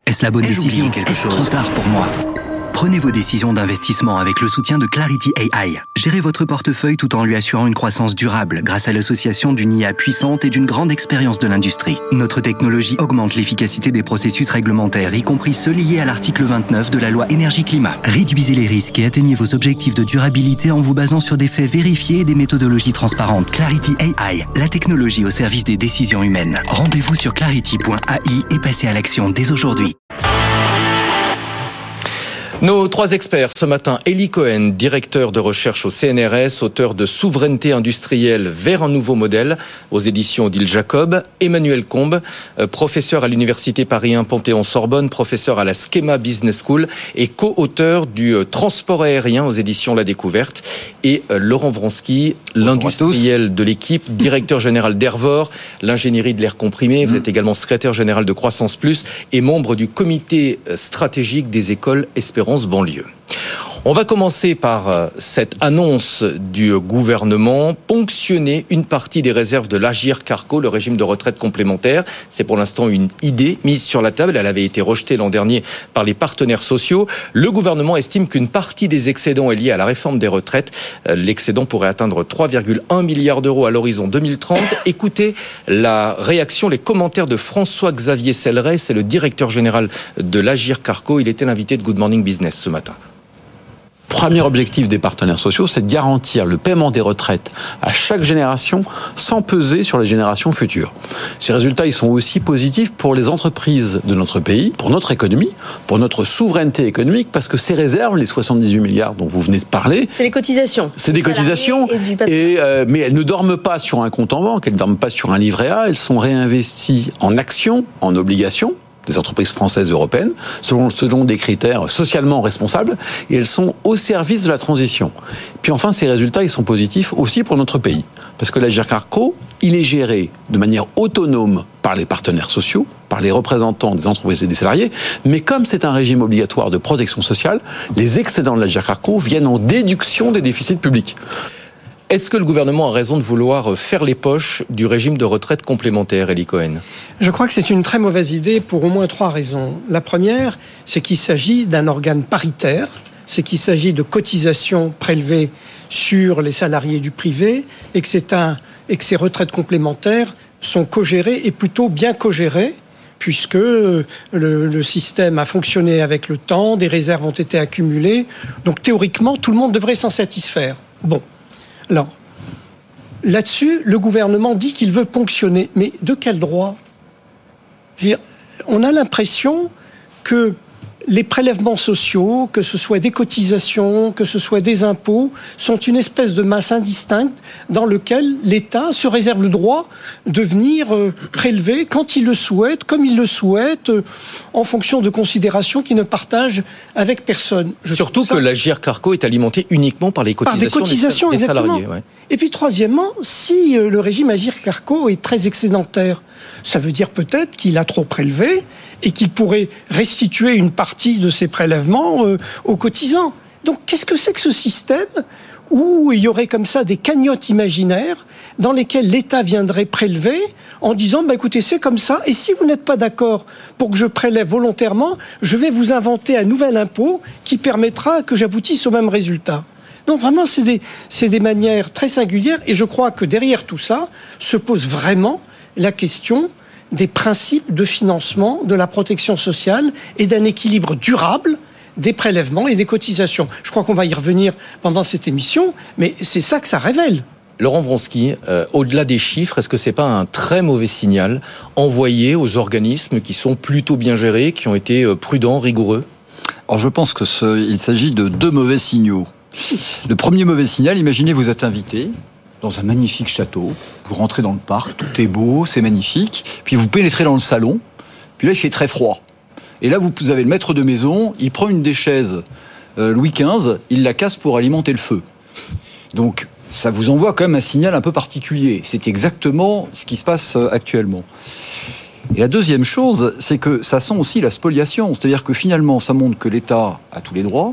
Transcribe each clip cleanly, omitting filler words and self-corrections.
Est-ce la bonne décision? Est-ce trop tard pour moi? Prenez vos décisions d'investissement avec le soutien de Clarity AI. Gérez votre portefeuille tout en lui assurant une croissance durable grâce à l'association d'une IA puissante et d'une grande expérience de l'industrie. Notre technologie augmente l'efficacité des processus réglementaires, y compris ceux liés à l'article 29 de la loi Énergie-Climat. Réduisez les risques et atteignez vos objectifs de durabilité en vous basant sur des faits vérifiés et des méthodologies transparentes. Clarity AI, la technologie au service des décisions humaines. Rendez-vous sur clarity.ai et passez à l'action dès aujourd'hui. Nos 3 experts ce matin, Eli Cohen, directeur de recherche au CNRS, auteur de Souveraineté industrielle vers un nouveau modèle aux éditions Odile Jacob, Emmanuel Combe, professeur à l'université Paris 1 Panthéon-Sorbonne, professeur à la Schema Business School et co-auteur du transport aérien aux éditions La Découverte, et Laurent Vronsky, l'industriel de l'équipe, directeur général d'Ervor, l'ingénierie de l'air comprimé. Vous êtes également secrétaire général de Croissance Plus et membre du comité stratégique des écoles Espérance banlieue. On va commencer par cette annonce du gouvernement, ponctionner une partie des réserves de l'Agirc-Arrco, le régime de retraite complémentaire. C'est pour l'instant une idée mise sur la table. Elle avait été rejetée l'an dernier par les partenaires sociaux. Le gouvernement estime qu'une partie des excédents est liée à la réforme des retraites. L'excédent pourrait atteindre 3,1 milliards d'euros à l'horizon 2030. Écoutez la réaction, les commentaires de François-Xavier Selleret, c'est le directeur général de l'Agirc-Arrco. Il était l'invité de Good Morning Business ce matin. Premier objectif des partenaires sociaux, c'est de garantir le paiement des retraites à chaque génération sans peser sur les générations futures. Ces résultats, ils sont aussi positifs pour les entreprises de notre pays, pour notre économie, pour notre souveraineté économique, parce que ces réserves, les 78 milliards dont vous venez de parler... C'est les cotisations. C'est des cotisations, mais elles ne dorment pas sur un compte en banque, elles ne dorment pas sur un livret A, elles sont réinvesties en actions, en obligations, des entreprises françaises et européennes, selon des critères socialement responsables, et elles sont au service de la transition. Puis enfin, ces résultats, ils sont positifs aussi pour notre pays, parce que l'Agirc-Arrco, il est géré de manière autonome par les partenaires sociaux, par les représentants des entreprises et des salariés, mais comme c'est un régime obligatoire de protection sociale, les excédents de l'Agirc-Arrco viennent en déduction des déficits publics. Est-ce que le gouvernement a raison de vouloir faire les poches du régime de retraite complémentaire, Eli Cohen? Je crois que c'est une très mauvaise idée pour au moins 3 raisons. La première, c'est qu'il s'agit d'un organe paritaire, c'est qu'il s'agit de cotisations prélevées sur les salariés du privé et que ces retraites complémentaires sont co-gérées et plutôt bien co-gérées, puisque le système a fonctionné avec le temps, des réserves ont été accumulées. Donc théoriquement, tout le monde devrait s'en satisfaire. Bon. Alors, là-dessus, le gouvernement dit qu'il veut ponctionner. Mais de quel droit? Je veux dire, on a l'impression que les prélèvements sociaux, que ce soit des cotisations, que ce soit des impôts, sont une espèce de masse indistincte dans laquelle l'État se réserve le droit de venir prélever quand il le souhaite, comme il le souhaite, en fonction de considérations qu'il ne partage avec personne. Surtout que l'Agirc-Arrco est alimenté uniquement par les cotisations, des salariés. Ouais. Et puis troisièmement, si le régime Agirc-Arrco est très excédentaire, ça veut dire peut-être qu'il a trop prélevé et qu'il pourrait restituer une partie de ces prélèvements aux cotisants. Donc qu'est-ce que c'est que ce système où il y aurait comme ça des cagnottes imaginaires dans lesquelles l'État viendrait prélever en disant écoutez, c'est comme ça, et si vous n'êtes pas d'accord pour que je prélève volontairement, je vais vous inventer un nouvel impôt qui permettra que j'aboutisse au même résultat. Donc vraiment, c'est des manières très singulières, et je crois que derrière tout ça se pose vraiment la question des principes de financement de la protection sociale et d'un équilibre durable des prélèvements et des cotisations. Je crois qu'on va y revenir pendant cette émission, mais c'est ça que ça révèle. Laurent Vronsky, au-delà des chiffres, est-ce que c'est pas un très mauvais signal envoyé aux organismes qui sont plutôt bien gérés, qui ont été prudents, rigoureux? Alors je pense qu'il s'agit de 2 mauvais signaux. Le premier mauvais signal, imaginez vous êtes invité dans un magnifique château, vous rentrez dans le parc, tout est beau, c'est magnifique, puis vous pénétrez dans le salon, puis là il fait très froid. Et là vous avez le maître de maison, il prend une des chaises Louis XV, il la casse pour alimenter le feu. Donc ça vous envoie quand même un signal un peu particulier. C'est exactement ce qui se passe actuellement. Et la deuxième chose, c'est que ça sent aussi la spoliation. C'est-à-dire que finalement, ça montre que l'État a tous les droits,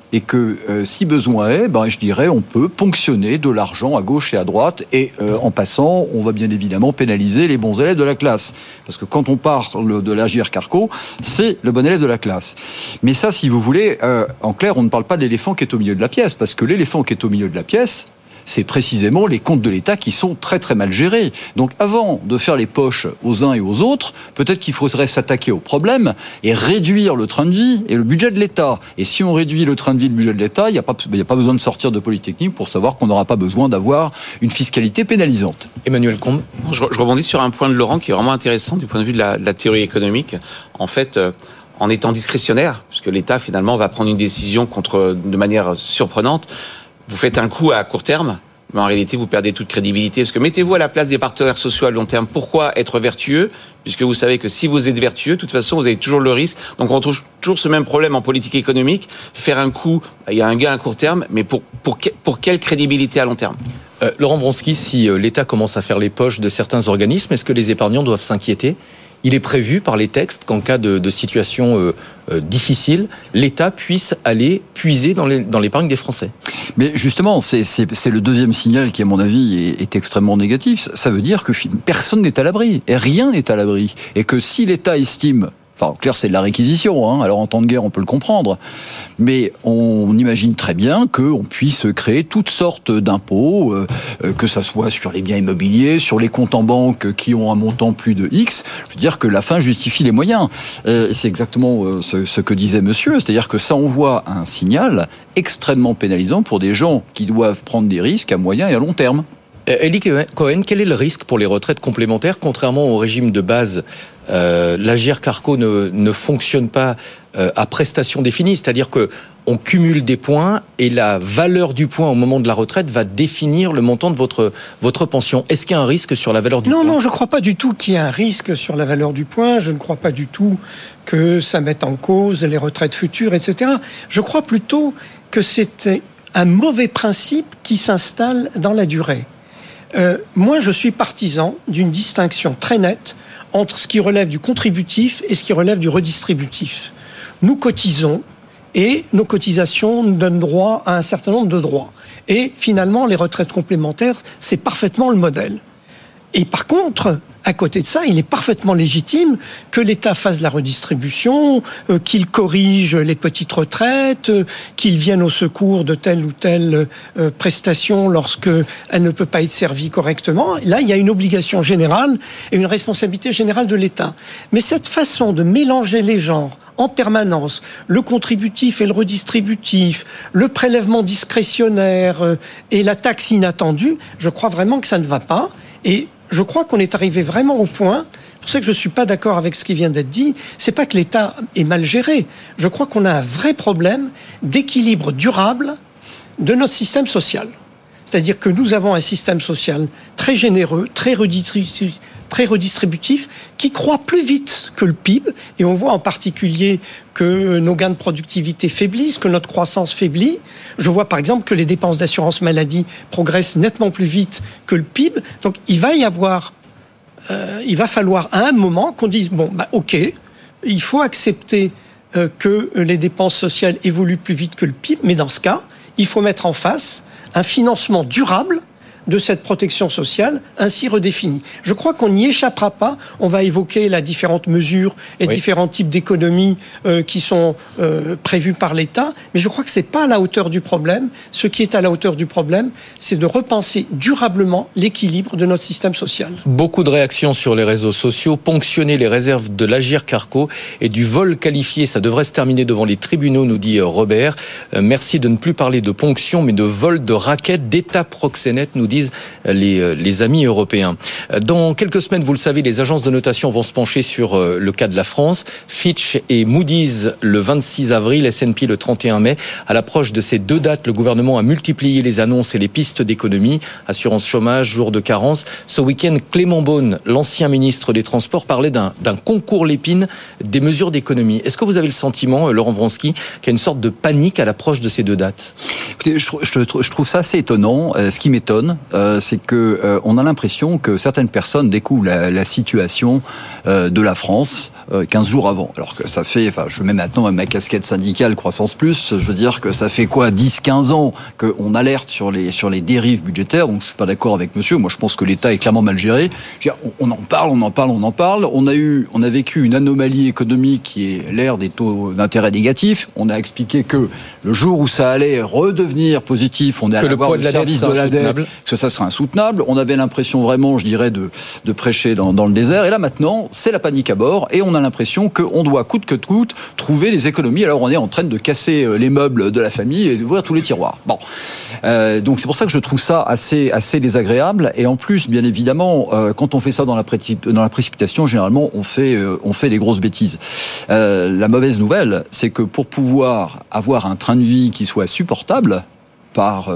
et que si besoin est, je dirais, on peut ponctionner de l'argent à gauche et à droite, et en passant, on va bien évidemment pénaliser les bons élèves de la classe. Parce que quand on parle de l'Agirc Arrco, c'est le bon élève de la classe. Mais ça, si vous voulez, en clair, on ne parle pas de l'éléphant qui est au milieu de la pièce, parce que l'éléphant qui est au milieu de la pièce, c'est précisément les comptes de l'État qui sont très très mal gérés. Donc avant de faire les poches aux uns et aux autres, peut-être qu'il faudrait s'attaquer au problème et réduire le train de vie et le budget de l'État. Et si on réduit le train de vie et le budget de l'État, il n'y a pas besoin de sortir de Polytechnique pour savoir qu'on n'aura pas besoin d'avoir une fiscalité pénalisante. Emmanuel Combe. Je rebondis sur un point de Laurent qui est vraiment intéressant du point de vue de la théorie économique. En fait, en étant discrétionnaire, puisque l'État finalement va prendre une décision de manière surprenante, vous faites un coup à court terme, mais en réalité, vous perdez toute crédibilité. Parce que mettez-vous à la place des partenaires sociaux à long terme. Pourquoi être vertueux ? Puisque vous savez que si vous êtes vertueux, de toute façon, vous avez toujours le risque. Donc, on trouve toujours ce même problème en politique économique. Faire un coup, il y a un gain à court terme, mais pour quelle crédibilité à long terme ? Laurent Vronsky, si l'État commence à faire les poches de certains organismes, est-ce que les épargnants doivent s'inquiéter ? Il est prévu par les textes qu'en cas de situation difficile, l'État puisse aller puiser dans l'épargne des Français. Mais justement, c'est le deuxième signal qui, à mon avis, est extrêmement négatif. Ça veut dire que personne n'est à l'abri, et rien n'est à l'abri. Et que si l'État estime... Enfin, en clair, c'est de la réquisition, alors en temps de guerre, on peut le comprendre. Mais on imagine très bien qu'on puisse créer toutes sortes d'impôts, que ça soit sur les biens immobiliers, sur les comptes en banque qui ont un montant plus de X. Je veux dire que la fin justifie les moyens. C'est exactement ce que disait monsieur, c'est-à-dire que ça envoie un signal extrêmement pénalisant pour des gens qui doivent prendre des risques à moyen et à long terme. Eli Cohen, quel est le risque pour les retraites complémentaires ? Contrairement au régime de base, l'Agirc Arrco ne fonctionne pas à prestations définies, c'est-à-dire qu'on cumule des points et la valeur du point au moment de la retraite va définir le montant de votre pension. Est-ce qu'il y a un risque sur la valeur du point ? Non, je ne crois pas du tout qu'il y ait un risque sur la valeur du point. Je ne crois pas du tout que ça mette en cause les retraites futures, etc. Je crois plutôt que c'est un mauvais principe qui s'installe dans la durée. Moi, je suis partisan d'une distinction très nette entre ce qui relève du contributif et ce qui relève du redistributif. Nous cotisons et nos cotisations nous donnent droit à un certain nombre de droits. Et finalement, les retraites complémentaires, c'est parfaitement le modèle. Et par contre, à côté de ça, il est parfaitement légitime que l'État fasse la redistribution, qu'il corrige les petites retraites, qu'il vienne au secours de telle ou telle prestation lorsqu'elle ne peut pas être servie correctement. Là, il y a une obligation générale et une responsabilité générale de l'État. Mais cette façon de mélanger les genres en permanence, le contributif et le redistributif, le prélèvement discrétionnaire et la taxe inattendue, je crois vraiment que ça ne va pas. Et je crois qu'on est arrivé vraiment au point, c'est pour ça que je ne suis pas d'accord avec ce qui vient d'être dit, c'est pas que l'État est mal géré, je crois qu'on a un vrai problème d'équilibre durable de notre système social. C'est-à-dire que nous avons un système social très généreux, très redistributif, qui croît plus vite que le PIB, et on voit en particulier que nos gains de productivité faiblissent, que notre croissance faiblit. Je vois par exemple que les dépenses d'assurance maladie progressent nettement plus vite que le PIB. Donc il va falloir à un moment qu'on dise ok, il faut accepter que les dépenses sociales évoluent plus vite que le PIB, mais dans ce cas, il faut mettre en face un financement durable de cette protection sociale ainsi redéfinie. Je crois qu'on n'y échappera pas. On va évoquer les différentes mesures et différents types d'économies qui sont prévues par l'État, mais je crois que c'est pas à la hauteur du problème. Ce qui est à la hauteur du problème, c'est de repenser durablement l'équilibre de notre système social. Beaucoup de réactions sur les réseaux sociaux. Ponctionner les réserves de l'Agirc Arrco et du vol qualifié, ça devrait se terminer devant les tribunaux, nous dit Robert. Merci de ne plus parler de ponction, mais de vol de raquettes d'État proxénètes, nous disent les amis européens. Dans quelques semaines, vous le savez, les agences de notation vont se pencher sur le cas de la France. Fitch et Moody's le 26 avril, S&P le 31 mai. À l'approche de ces deux dates, le gouvernement a multiplié les annonces et les pistes d'économie. Assurance chômage, jour de carence. Ce week-end, Clément Beaune, l'ancien ministre des Transports, parlait d'un concours Lépine des mesures d'économie. Est-ce que vous avez le sentiment, Laurent Vronsky, qu'il y a une sorte de panique à l'approche de ces deux dates ? Écoutez, je trouve ça assez étonnant. Ce qui m'étonne, c'est que on a l'impression que certaines personnes découvrent la situation de la France 15 jours avant. Alors que ça fait, je mets maintenant ma casquette syndicale Croissance Plus, je veux dire que ça fait 10-15 ans qu'on alerte sur les dérives budgétaires, donc je suis pas d'accord avec monsieur, moi je pense que l'État est clairement mal géré. On en parle. On a vécu une anomalie économique qui est l'ère des taux d'intérêt négatifs. On a expliqué que le jour où ça allait redevenir positif, on est allé voir le service de la dette, que ça serait insoutenable. On avait l'impression vraiment, je dirais, de prêcher dans le désert. Et là maintenant, c'est la panique à bord et on a l'impression qu'on doit coûte que coûte trouver les économies. Alors on est en train de casser les meubles de la famille et d'ouvrir tous les tiroirs. Bon, donc c'est pour ça que je trouve ça assez désagréable. Et en plus, bien évidemment, quand on fait ça dans la précipitation, généralement on fait les grosses bêtises. La mauvaise nouvelle, c'est que pour pouvoir avoir un train de vie qui soit supportable par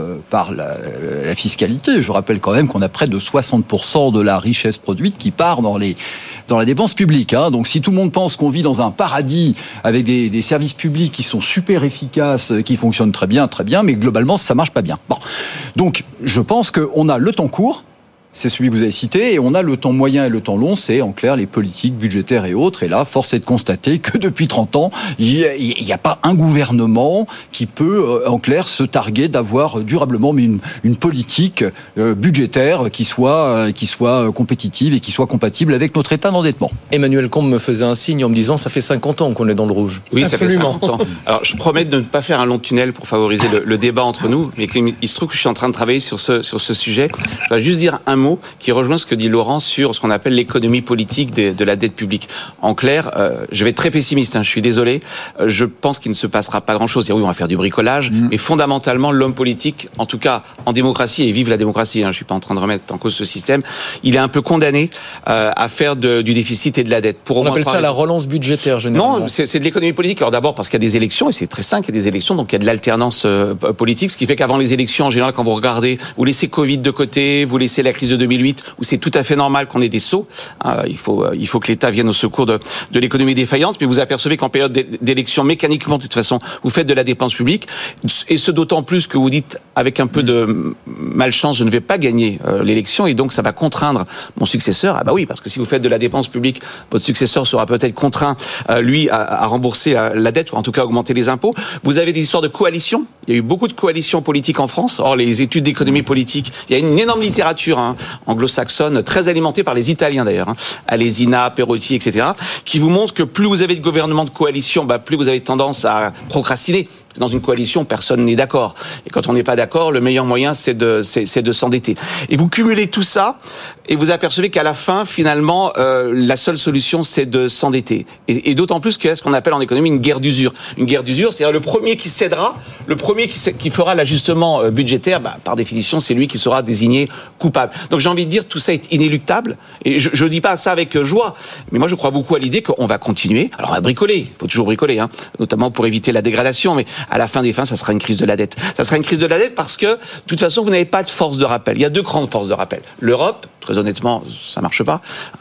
la fiscalité, je rappelle quand même qu'on a près de 60% de la richesse produite qui part dans la dépense publique. Donc si tout le monde pense qu'on vit dans un paradis avec des services publics qui sont super efficaces, qui fonctionnent très bien, mais globalement ça marche pas bien. Bon. Donc je pense qu'on a le temps court, c'est celui que vous avez cité, et on a le temps moyen et le temps long, c'est en clair les politiques budgétaires et autres. Et là, force est de constater que depuis 30 ans, il n'y a pas un gouvernement qui peut, en clair, se targuer d'avoir durablement une politique budgétaire qui soit compétitive et qui soit compatible avec notre état d'endettement. Emmanuel Combes me faisait un signe en me disant « ça fait 50 ans qu'on est dans le rouge ». Oui, absolument. Ça fait 50 ans. Alors, je promets de ne pas faire un long tunnel pour favoriser le débat entre nous, mais il se trouve que je suis en train de travailler sur ce sujet. Je vais juste dire un mot qui rejoint ce que dit Laurent sur ce qu'on appelle l'économie politique de la dette publique. En clair, je vais être très pessimiste, je suis désolé, je pense qu'il ne se passera pas grand-chose. Oui, on va faire du bricolage, mais fondamentalement, l'homme politique, en tout cas en démocratie, et vive la démocratie, je ne suis pas en train de remettre en cause ce système, il est un peu condamné à faire du déficit et de la dette. On appelle ça la relance budgétaire, généralement. Non, c'est de l'économie politique. Alors d'abord parce qu'il y a des élections, et c'est très simple, il y a des élections, donc il y a de l'alternance politique, ce qui fait qu'avant les élections, en général, quand vous regardez, vous laissez Covid de côté, vous laissez la crise de 2008, où c'est tout à fait normal qu'on ait des sauts. Il faut que l'État vienne au secours de l'économie défaillante, mais vous apercevez qu'en période d'élection, mécaniquement, de toute façon, vous faites de la dépense publique, et ce d'autant plus que vous dites, avec un peu de malchance, je ne vais pas gagner l'élection, et donc ça va contraindre mon successeur. Ah bah oui, parce que si vous faites de la dépense publique, votre successeur sera peut-être contraint, lui, à rembourser la dette, ou en tout cas à augmenter les impôts. Vous avez des histoires de coalitions. Il y a eu beaucoup de coalitions politiques en France. Or, les études d'économie politique, il y a une énorme littérature anglo-saxonne, très alimentée par les Italiens d'ailleurs, Alesina, Perotti, etc., qui vous montre que plus vous avez de gouvernements de coalition, plus vous avez tendance à procrastiner. Dans une coalition, personne n'est d'accord. Et quand on n'est pas d'accord, le meilleur moyen, c'est de s'endetter. Et vous cumulez tout ça, et vous apercevez qu'à la fin, finalement, la seule solution, c'est de s'endetter. Et d'autant plus qu'il y a ce qu'on appelle en économie une guerre d'usure. Une guerre d'usure, c'est-à-dire le premier qui cédera, le premier qui fera l'ajustement budgétaire, par définition, c'est lui qui sera désigné coupable. Donc j'ai envie de dire, tout ça est inéluctable. Et je dis pas ça avec joie, mais moi je crois beaucoup à l'idée qu'on va continuer. Alors on va bricoler, il faut toujours bricoler, notamment pour éviter la dégradation, mais à la fin des fins, ça sera une crise de la dette. Ça sera une crise de la dette parce que, de toute façon, vous n'avez pas de force de rappel. Il y a deux grandes forces de rappel. L'Europe, très honnêtement, ça marche pas.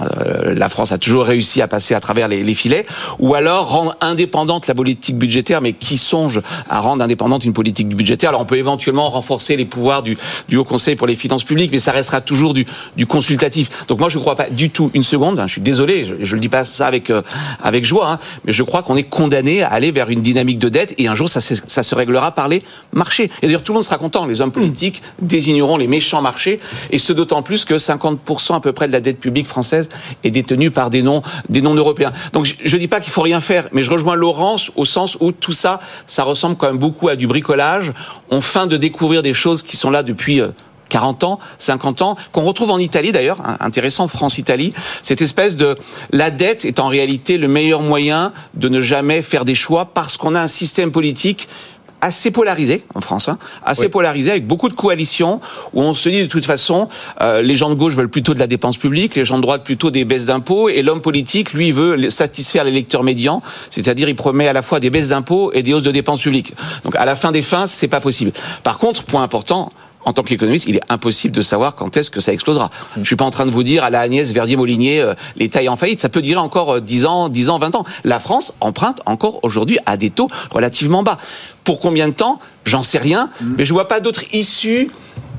La France a toujours réussi à passer à travers les filets. Ou alors, rendre indépendante la politique budgétaire, mais qui songe à rendre indépendante une politique budgétaire? Alors, on peut éventuellement renforcer les pouvoirs du Haut Conseil pour les finances publiques, mais ça restera toujours du consultatif. Donc moi, je ne crois pas du tout une seconde, je suis désolé, je le dis pas ça avec joie, mais je crois qu'on est condamné à aller vers une dynamique de dette, et un jour, ça se réglera par les marchés. Et d'ailleurs, tout le monde sera content. Les hommes politiques désigneront les méchants marchés, et ce d'autant plus que 50% à peu près de la dette publique française est détenue par des non-européens. Donc je dis pas qu'il faut rien faire, mais je rejoins Laurence au sens où tout ça ressemble quand même beaucoup à du bricolage. On feint de découvrir des choses qui sont là depuis 40 ans, 50 ans, qu'on retrouve en Italie d'ailleurs, intéressant, France-Italie, cette espèce de... La dette est en réalité le meilleur moyen de ne jamais faire des choix, parce qu'on a un système politique assez polarisé en France, polarisé, avec beaucoup de coalitions, où on se dit de toute façon, les gens de gauche veulent plutôt de la dépense publique, les gens de droite plutôt des baisses d'impôts, et l'homme politique, lui, veut satisfaire l'électeur médian, c'est-à-dire il promet à la fois des baisses d'impôts et des hausses de dépenses publiques. Donc à la fin des fins, c'est pas possible. Par contre, point important, en tant qu'économiste, il est impossible de savoir quand est-ce que ça explosera. Je suis pas en train de vous dire à la Agnès Verdier-Molinier, l'État est en faillite. Ça peut durer encore 10 ans, 20 ans. La France emprunte encore aujourd'hui à des taux relativement bas. Pour combien de temps? J'en sais rien, mais je vois pas d'autre issue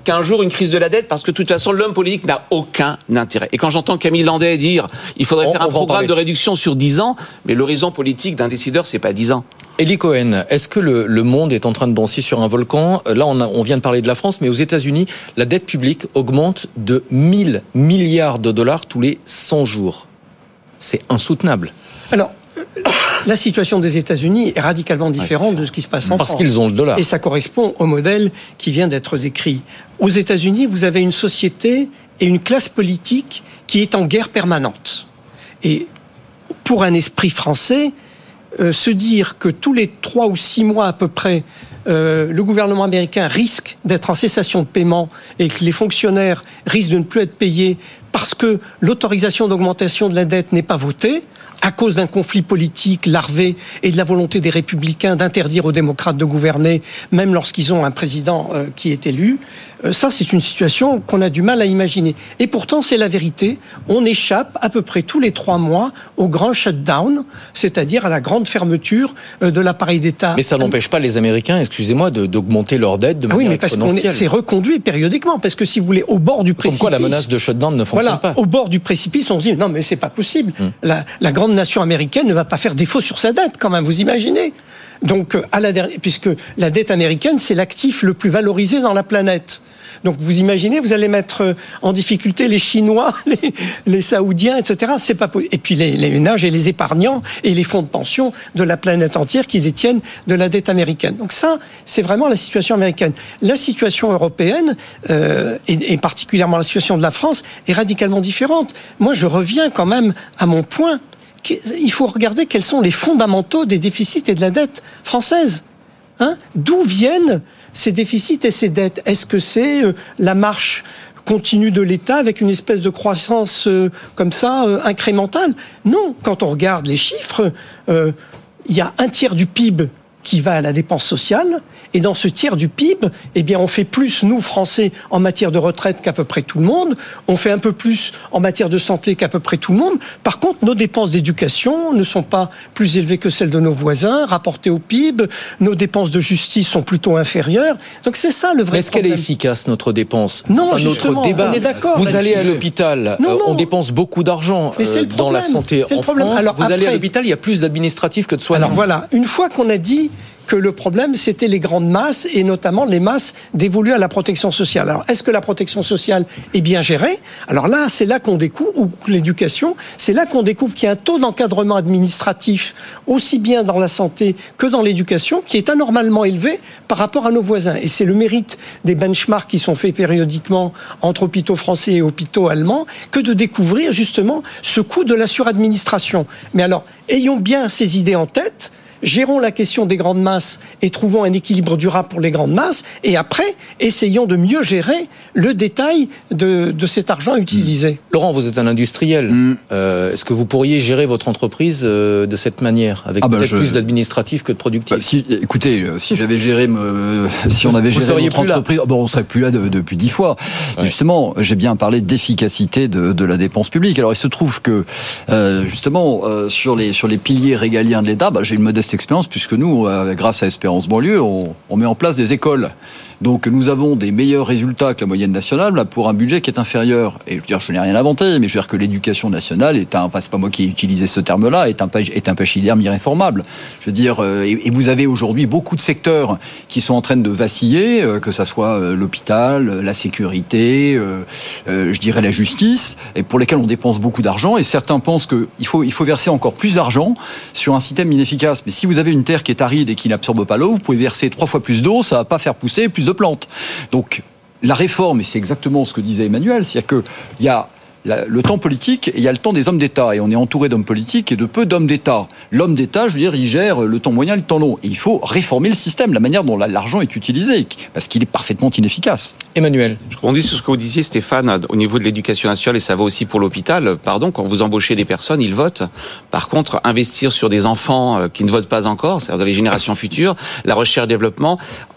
qu'un jour une crise de la dette, parce que de toute façon l'homme politique n'a aucun intérêt. Et quand j'entends Camille Landais dire il faudrait faire un programme de réduction sur 10 ans, mais l'horizon politique d'un décideur, c'est pas 10 ans. Élie Cohen, est-ce que le monde est en train de danser sur un volcan ? Là, on vient de parler de la France, mais aux États-Unis, la dette publique augmente de 1 000 milliards de dollars tous les 100 jours. C'est insoutenable. Alors, la situation des États-Unis est radicalement différente de ce qui se passe en France. Parce qu'ils ont le dollar. Et ça correspond au modèle qui vient d'être décrit. Aux États-Unis, vous avez une société et une classe politique qui est en guerre permanente. Et pour un esprit français, se dire que tous les 3 ou 6 mois à peu près, le gouvernement américain risque d'être en cessation de paiement et que les fonctionnaires risquent de ne plus être payés parce que l'autorisation d'augmentation de la dette n'est pas votée, à cause d'un conflit politique larvé et de la volonté des républicains d'interdire aux démocrates de gouverner, même lorsqu'ils ont un président qui est élu. Ça, c'est une situation qu'on a du mal à imaginer. Et pourtant, c'est la vérité. On échappe à peu près tous les 3 mois au grand shutdown, c'est-à-dire à la grande fermeture de l'appareil d'État. Mais ça n'empêche pas les Américains, excusez-moi, d'augmenter leur dette de manière exponentielle. Parce que c'est reconduit périodiquement. Parce que si vous voulez, au bord du précipice... Comme quoi la menace de shutdown ne fonctionne pas. Au bord du précipice, on se dit, non mais c'est pas possible. La grande nation américaine ne va pas faire défaut sur sa dette quand même, vous imaginez ? Donc, puisque la dette américaine, c'est l'actif le plus valorisé dans la planète. Donc, vous imaginez, vous allez mettre en difficulté les Chinois, les Saoudiens, etc. C'est pas possible. Et puis les ménages et les épargnants et les fonds de pension de la planète entière qui détiennent de la dette américaine. Donc ça, c'est vraiment la situation américaine. La situation européenne, et particulièrement la situation de la France, est radicalement différente. Moi, je reviens quand même à mon point. Il faut regarder quels sont les fondamentaux des déficits et de la dette française. D'où viennent ces déficits et ces dettes ? Est-ce que c'est la marche continue de l'État avec une espèce de croissance comme ça, incrémentale ? Non, quand on regarde les chiffres, il y a 1/3 du PIB qui va à la dépense sociale, et dans ce tiers du PIB, eh bien, on fait plus, nous, Français, en matière de retraite qu'à peu près tout le monde, on fait un peu plus en matière de santé qu'à peu près tout le monde. Par contre, nos dépenses d'éducation ne sont pas plus élevées que celles de nos voisins, rapportées au PIB, nos dépenses de justice sont plutôt inférieures. Donc c'est ça le vrai problème. Est-ce qu'elle est efficace, notre dépense ? Non, justement, notre débat. On est d'accord. Vous allez à l'hôpital, on dépense beaucoup d'argent dans la santé en France. Alors, allez à l'hôpital, il y a plus d'administratifs que de soignants. Alors voilà, une fois qu'on a dit que le problème, c'était les grandes masses, et notamment les masses dévolues à la protection sociale. Alors, est-ce que la protection sociale est bien gérée ? Alors là, c'est là qu'on découvre, ou l'éducation, c'est là qu'on découvre qu'il y a un taux d'encadrement administratif, aussi bien dans la santé que dans l'éducation, qui est anormalement élevé par rapport à nos voisins. Et c'est le mérite des benchmarks qui sont faits périodiquement entre hôpitaux français et hôpitaux allemands, que de découvrir justement ce coût de la suradministration. Mais alors, ayons bien ces idées en tête. Gérons la question des grandes masses et trouvons un équilibre durable pour les grandes masses. Et après, essayons de mieux gérer le détail de cet argent utilisé. Laurent, vous êtes un industriel. Est-ce que vous pourriez gérer votre entreprise de cette manière, avec peut-être plus d'administratif que de productif ? Écoutez, si j'avais géré, si on avait géré notre entreprise, on serait plus là depuis 10 fois. Ouais. Justement, j'ai bien parlé d'efficacité de la dépense publique. Alors, il se trouve que justement sur les piliers régaliens de l'État, j'ai une modeste expérience, puisque nous, grâce à Espérance Banlieue, on met en place des écoles. Donc nous avons des meilleurs résultats que la moyenne nationale là, pour un budget qui est inférieur. Et je n'ai rien inventé, mais je veux dire que l'éducation nationale c'est pas moi qui ai utilisé ce terme-là, est un pachyderme irréformable. Je veux dire, et vous avez aujourd'hui beaucoup de secteurs qui sont en train de vaciller, que ça soit l'hôpital, la sécurité, je dirais la justice, et pour lesquels on dépense beaucoup d'argent. Et certains pensent qu'il faut verser encore plus d'argent sur un système inefficace. Mais si vous avez une terre qui est aride et qui n'absorbe pas l'eau, vous pouvez verser 3 fois plus d'eau, ça va pas faire pousser plus de plantes. Donc la réforme, et c'est exactement ce que disait Emmanuel, c'est-à-dire qu'il y a le temps politique et il y a le temps des hommes d'État. Et on est entouré d'hommes politiques et de peu d'hommes d'État. L'homme d'État, je veux dire, il gère le temps moyen et le temps long. Et il faut réformer le système, la manière dont l'argent est utilisé, parce qu'il est parfaitement inefficace. Emmanuel. Je rebondis sur ce que vous disiez, Stéphane, au niveau de l'éducation nationale, et ça va aussi pour l'hôpital. Pardon, quand vous embauchez des personnes, ils votent. Par contre, investir sur des enfants qui ne votent pas encore, c'est-à-dire dans les générations futures, la recherche-développement,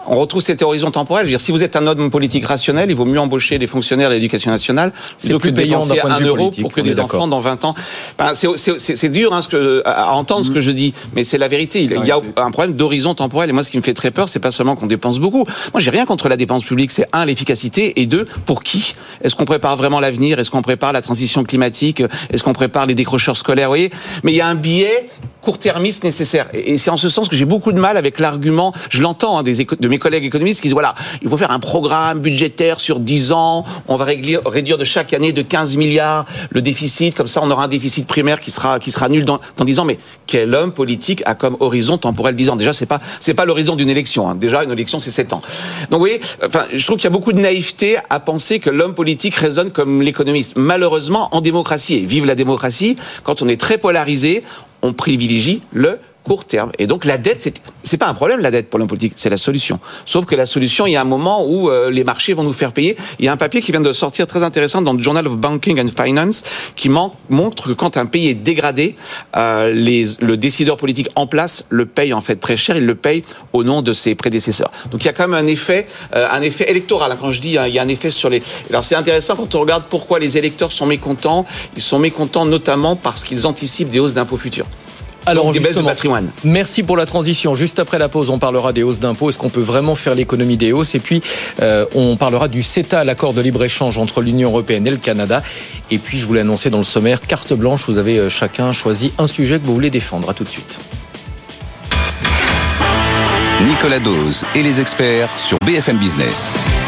on retrouve cet horizon temporel. Je veux dire, si vous êtes un homme politique rationnel, il vaut mieux embaucher des fonctionnaires de l'éducation nationale plutôt que de dépenser 1 euro pour que des enfants dans 20 ans. C'est dur à entendre ce que je dis, mais c'est la vérité. Il y a un problème d'horizon temporel. Et moi, ce qui me fait très peur, c'est pas seulement qu'on dépense beaucoup. Moi, j'ai rien contre la dépense publique. C'est 1, l'efficacité, et 2, pour qui ? Est-ce qu'on prépare vraiment l'avenir ? Est-ce qu'on prépare la transition climatique ? Est-ce qu'on prépare les décrocheurs scolaires ? Vous voyez ? Mais il y a un biais court-termiste nécessaire. Et c'est en ce sens que j'ai beaucoup de mal avec l'argument, je l'entends de mes collègues économistes qui disent, voilà, il faut faire un programme budgétaire sur 10 ans, on va réduire de chaque année de 15 milliards le déficit, comme ça on aura un déficit primaire qui sera nul dans 10 ans. Mais quel homme politique a comme horizon temporel 10 ans ? Déjà, c'est pas l'horizon d'une élection. Déjà, une élection, c'est 7 ans. Donc, vous voyez, je trouve qu'il y a beaucoup de naïveté à penser que l'homme politique raisonne comme l'économiste. Malheureusement, en démocratie, et vive la démocratie, quand on est très polarisé, on privilégie le court terme. Et donc la dette, c'est pas un problème, la dette pour l'homme politique, c'est la solution. Sauf que la solution, il y a un moment où les marchés vont nous faire payer. Il y a un papier qui vient de sortir très intéressant dans le Journal of Banking and Finance qui montre que quand un pays est dégradé, le décideur politique en place le paye en fait très cher, il le paye au nom de ses prédécesseurs. Donc il y a quand même un effet électoral. Quand je dis il y a un effet sur les... Alors c'est intéressant quand on regarde pourquoi les électeurs sont mécontents. Ils sont mécontents notamment parce qu'ils anticipent des hausses d'impôts futurs. Alors des baisses de patrimoine. Merci pour la transition. Juste après la pause, on parlera des hausses d'impôts. Est-ce qu'on peut vraiment faire l'économie des hausses ? Et puis, on parlera du CETA, l'accord de libre-échange entre l'Union européenne et le Canada. Et puis, je vous l'ai annoncé dans le sommaire, carte blanche. Vous avez chacun choisi un sujet que vous voulez défendre. À tout de suite. Nicolas Dose et les experts sur BFM Business.